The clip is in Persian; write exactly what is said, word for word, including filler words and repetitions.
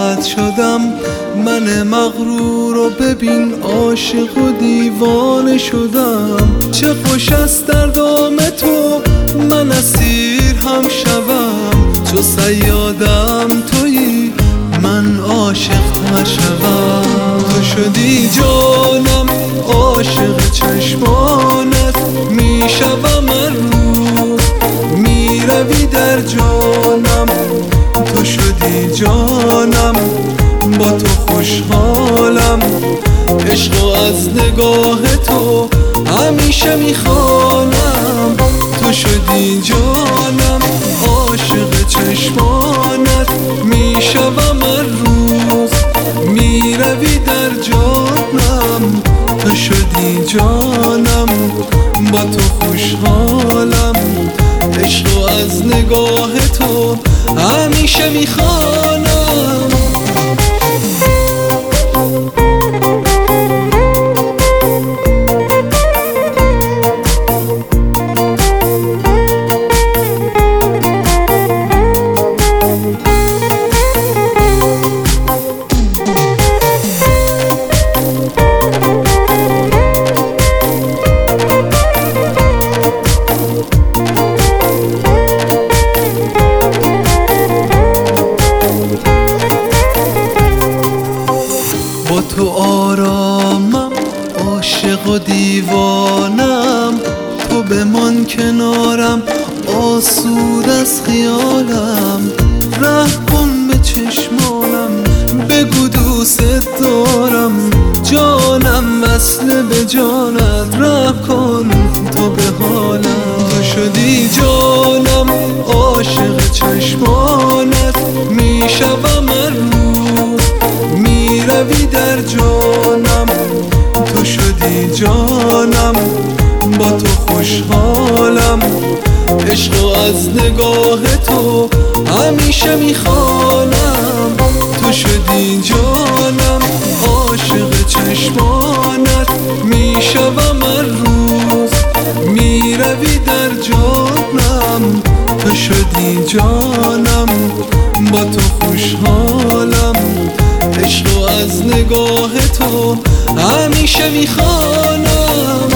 بد شدم من مغرور و ببین عاشق و دیوانه شدم. چه خوش است در دام تو من اسیر هم شوم، چو صیادم تویی من عاشق نشوم. تو شدی جانم عاشق چشمانت، میشوم هر روز میروی در جانم. تو شدی جانم با تو خوشحالم، عشق و از نگاه تو همیشه میخوانم. تو شدی جانم عاشق چشمانت، میشوم هر روز میروی در جانم. تو شدی جانم با تو خوشحالم، عشق و از نگاه تو همیشه میخوانم. با تو آرامم عاشق و دیوانم، تو بمان کنارم آسود از خیالم. رحم کن به چشمانم بگو دوست دارم، جانم وصل به جانت رحم کن تو به حالم. تو شدی جانم عاشق چشمانت، میشوم هر روز میروی در جانم. تو شدی جانم با تو خوشحالم، عشق و از نگاه تو همیشه میخوانم. تو شدی جانم عاشق چشمانت، میشوم هر روز میروی در جانم. تو شدی جانم با تو خوشحالم، عشق و از نگاه تو همیشه میخوانم.